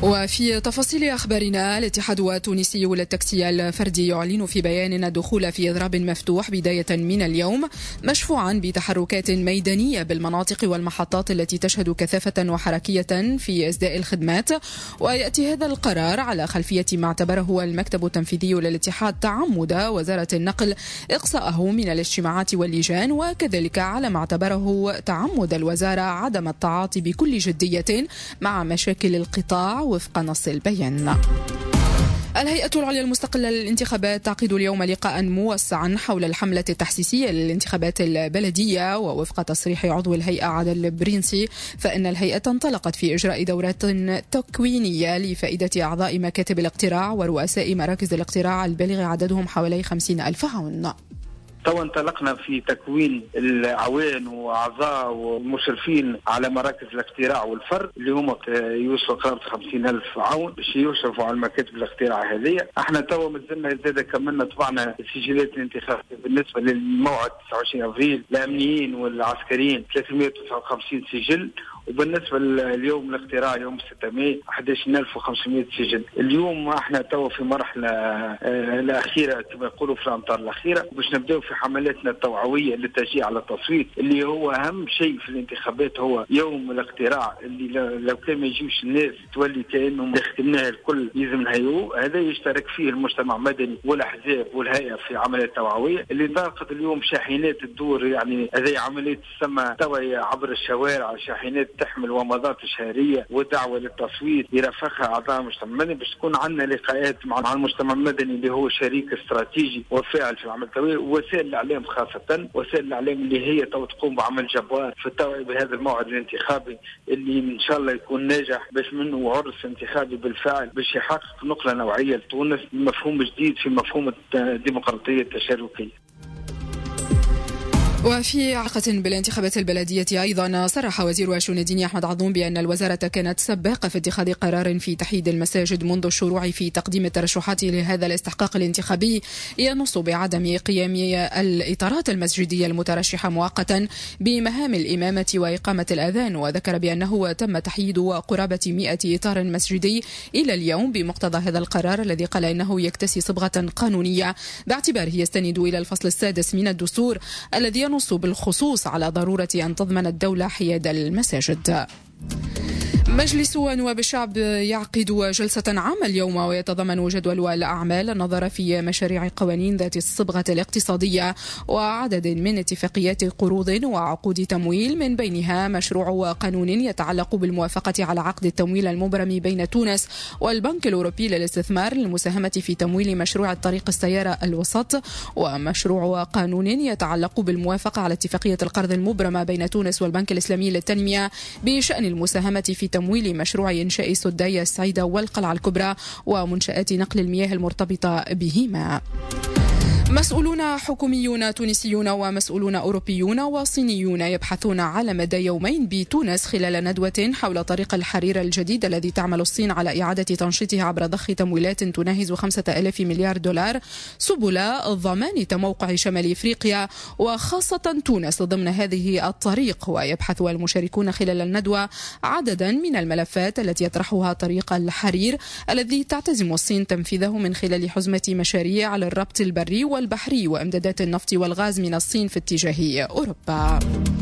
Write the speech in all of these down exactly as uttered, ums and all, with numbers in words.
وفي تفاصيل أخبارنا، الاتحاد التونسي للتاكسي الفردي يعلن في بيان أن الدخول في إضراب مفتوح بداية من اليوم، مشفوعا بتحركات ميدانية بالمناطق والمحطات التي تشهد كثافة وحركية في إسداء الخدمات. ويأتي هذا القرار على خلفية ما اعتبره المكتب التنفيذي للاتحاد تعمد وزارة النقل إقصاءه من الاجتماعات واللجان، وكذلك على ما اعتبره تعمد الوزارة عدم التعاطي بكل جدية مع مشاكل القطاع وفق نص البيان. الهيئة العليا المستقلة للانتخابات تعقد اليوم لقاء موسعا حول الحملة التحسيسية للانتخابات البلدية. ووفق تصريح عضو الهيئة عادل البرنسي، فإن الهيئة انطلقت في إجراء دورات تكوينية لفائدة أعضاء مكاتب الاقتراع ورؤساء مراكز الاقتراع البالغ عددهم حوالي خمسين ألف عون. تو انطلقنا في تكوين العوان واعضاء ومشرفين على مراكز الاقتراع والفر اللي هم يوصلوا قرابه خمسين ألف عون باش يشرفوا على المكاتب الاقتراع هذه. احنا تو مازلنا زاد كملنا طبعنا السجلات الانتخابيه بالنسبه للموعد تسعة وعشرين أبريل، الامنيين والعسكريين ثلاثمائة وتسعة وخمسين سجل، وبالنسبه لليوم الاقتراع يوم ستة مايو أحد عشر ألف وخمسمائة سجل. اليوم احنا تو في مرحله آه الاخيره كما يقولوا في الامطار الاخيره، باش نبداو في حملاتنا التوعويه للتشجيع على التصويت، اللي هو اهم شيء في الانتخابات هو يوم الاقتراع، اللي لو كان ما يجيوش الناس تولي كانهم خدمناها الكل لازم نهيئو. هذا يشترك فيه المجتمع المدني والاحزاب والهيئه في عمليات توعويه اللي طاقت اليوم شاحنات الدور، يعني هذه عمليه تسمى توعيه عبر الشوارع، شاحنات تحمل ومضات شهريه ودعوه للتصويت يرافقها اعضاء المجتمع المدني، باش تكون عندنا لقاءات مع المجتمع المدني اللي هو شريك استراتيجي وفاعل في العمل التوعوي. وسائل الاعلام خاصه وسائل الاعلام اللي هي تو تقوم بعمل جبار في التوعيه بهذا الموعد الانتخابي اللي ان شاء الله يكون ناجح، باش منه عرس انتخابي بالفعل باش يحقق نقله نوعيه لتونس، مفهوم جديد في مفهوم الديمقراطيه التشاركيه. وفي علاقة بالانتخابات البلدية أيضا، صرح وزير الشؤون الدينية أحمد عضوم بأن الوزارة كانت سباقة في اتخاذ قرار في تحييد المساجد منذ الشروع في تقديم الترشحات لهذا الاستحقاق الانتخابي، ينص بعدم قيام الإطارات المسجدية المترشحة مؤقتا بمهام الإمامة وإقامة الأذان. وذكر بأنه تم تحييد قرابة مئة إطار مسجدي إلى اليوم بمقتضى هذا القرار الذي قال إنه يكتسي صبغة قانونية باعتباره يستند إلى الفصل السادس من الدستور الذي ينص بالخصوص على ضرورة أن تضمن الدولة حياد المساجد. مجلس نواب الشعب يعقد جلسة عامة اليوم، ويتضمن جدول الأعمال النظر في مشاريع قوانين ذات الصبغة الاقتصادية وعدد من اتفاقيات قروض وعقود تمويل، من بينها مشروع قانون يتعلق بالموافقة على عقد التمويل المبرم بين تونس والبنك الأوروبي للاستثمار للمساهمة في تمويل مشروع الطريق السيارة الوسط، ومشروع قانون يتعلق بالموافقة على اتفاقية القرض المبرمة بين تونس والبنك الإسلامي للتنمية بشأن المساهمة في تمويل مشروع إنشاء سدايا السعيدة والقلعة الكبرى ومنشآت نقل المياه المرتبطة بهما. مسؤولون حكوميون تونسيون ومسؤولون أوروبيون وصينيون يبحثون على مدى يومين بتونس خلال ندوة حول طريق الحرير الجديد الذي تعمل الصين على إعادة تنشيطه عبر ضخ تمويلات تناهز خمسة آلاف مليار دولار سبل ضمان تموقع شمال إفريقيا وخاصة تونس ضمن هذه الطريق. ويبحث المشاركون خلال الندوة عددا من الملفات التي يطرحها طريق الحرير الذي تعتزم الصين تنفيذه من خلال حزمة مشاريع على الربط البري والبحري وامدادات النفط والغاز من الصين في اتجاه أوروبا.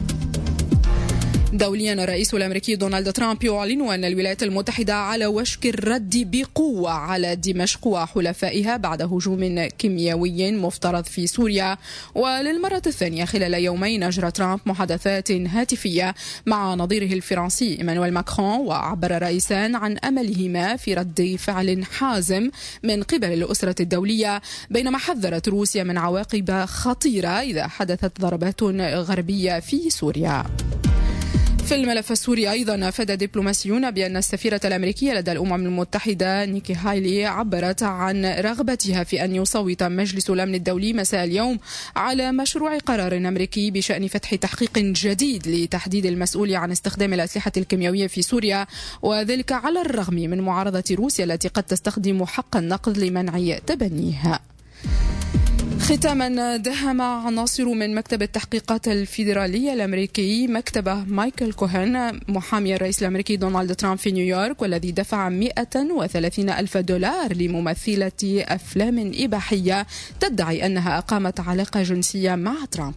دوليا، الرئيس الأمريكي دونالد ترامب يعلن أن الولايات المتحدة على وشك الرد بقوة على دمشق وحلفائها بعد هجوم كيميائي مفترض في سوريا. وللمرة الثانية خلال يومين أجرى ترامب محادثات هاتفية مع نظيره الفرنسي إيمانويل ماكرون، وعبر الرئيسان عن أملهما في رد فعل حازم من قبل الأسرة الدولية، بينما حذرت روسيا من عواقب خطيرة إذا حدثت ضربات غربية في سوريا. في الملف السوري أيضا، أفاد دبلوماسيون بأن السفيرة الأمريكية لدى الأمم المتحدة نيكي هايلي عبرت عن رغبتها في أن يصوت مجلس الأمن الدولي مساء اليوم على مشروع قرار أمريكي بشأن فتح تحقيق جديد لتحديد المسؤول عن استخدام الأسلحة الكيميائية في سوريا، وذلك على الرغم من معارضة روسيا التي قد تستخدم حق النقد لمنع تبنيها. ختاما، دهم عناصر من مكتب التحقيقات الفيدرالية الأمريكي مكتب مايكل كوهن محامي الرئيس الأمريكي دونالد ترامب في نيويورك، والذي دفع مئة وثلاثين ألف دولار لممثلة أفلام إباحية تدعي أنها أقامت علاقة جنسية مع ترامب.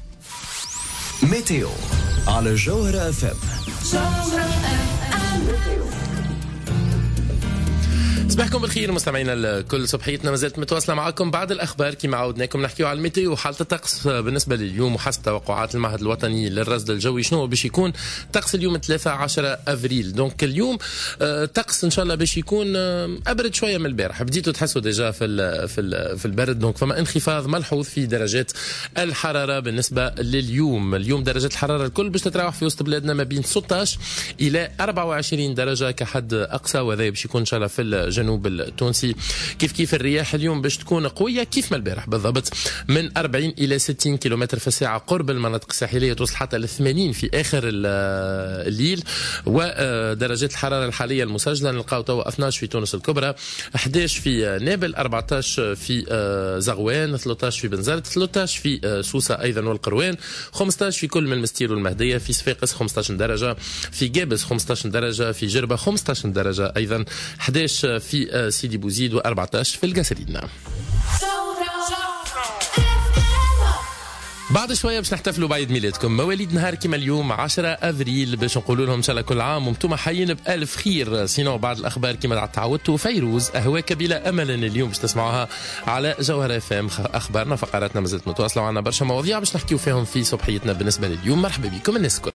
ميتيو على جوهرة اف ام. صباحكم بالخير مستمعينا الكل. صبحيتنا ما زالت متواصله معكم بعد الاخبار كما عودناكم نحكيو على الميتيو وحاله الطقس بالنسبه لليوم. وحسب توقعات المعهد الوطني للرصد الجوي شنو باش يكون طقس اليوم ثلاثة عشر افريل. دونك اليوم طقس ان شاء الله باش يكون ابرد شويه من البارح. بديتوا تحسوا ديجا في ال في ال في البرد. دونك فما انخفاض ملحوظ في درجات الحراره بالنسبه لليوم. اليوم درجات الحراره الكل باش تتراوح في وسط بلادنا ما بين ستة عشر الى أربعة وعشرين درجه كحد اقصى، وهذا باش يكون ان شاء الله في الجنوب التونسي. كيف كيف الرياح اليوم باش تكون قويه كيف ما البارح بالضبط، من أربعين الى ستين كيلومتر في الساعه قرب المناطق الساحليه، توصل حتى ل ثمانين في اخر الليل. ودرجات الحراره الحاليه المسجله نلقاو توا اثناش في تونس الكبرى، أحد عشر في نابل، أربعة عشر في زغوان، ثلاثة عشر في بنزرت، ثلاثة عشر في سوسه ايضا والقروان، خمسة عشر في كل من المستير والمهديه، في صفاقس خمسة عشر درجه، في قابس خمسة عشر درجه، في جربه خمسة عشر درجه ايضا، أحد عشر في سيدي بوزيد وأربعة عشر في القصرين. بعد شويه باش نحتفلوا بعيد ميلادكم، مواليد نهار كما اليوم عشرة افريل، باش نقولوا لهم ان شاء الله كل عام وانتم حيين بالف خير. سينو بعد الاخبار كما تعودتوا فيروز اهواك بلا امل اليوم باش تسمعوها على جوهرة اف ام. اخبارنا فقراتنا مازالت متواصله وعندنا برشا مواضيع باش نحكيو فيهم في صبحيتنا بالنسبه لليوم. مرحبا بكم الناس الكل.